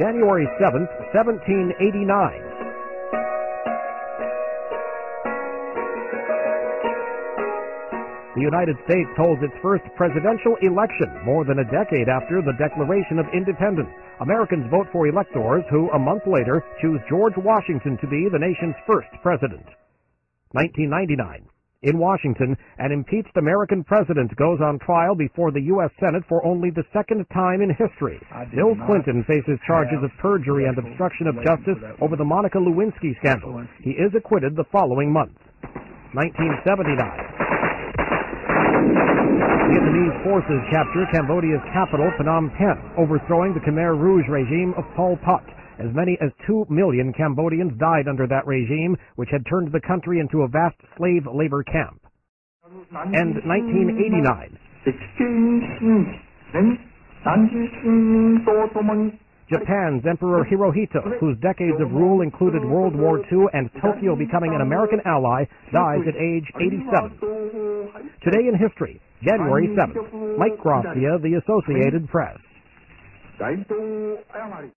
January 7th, 1789. The United States holds its first presidential election more than a decade after the Declaration of Independence. Americans vote for electors who, a month later, choose George Washington to be the nation's first president. 1999. In Washington, an impeached American president goes on trial before the U.S. Senate for only the second time in history. Bill Clinton faces charges of perjury and obstruction of justice over the Monica Lewinsky scandal. He is acquitted the following month. 1979. Vietnamese forces capture Cambodia's capital, Phnom Penh, overthrowing the Khmer Rouge regime of Pol Pot. As many as 2 million Cambodians died under that regime, which had turned the country into a vast slave labor camp. And 1989. Japan's Emperor Hirohito, whose decades of rule included World War II and Tokyo becoming an American ally, dies at age 87. Today in history, January 7th. Mike Gracia, The Associated Press.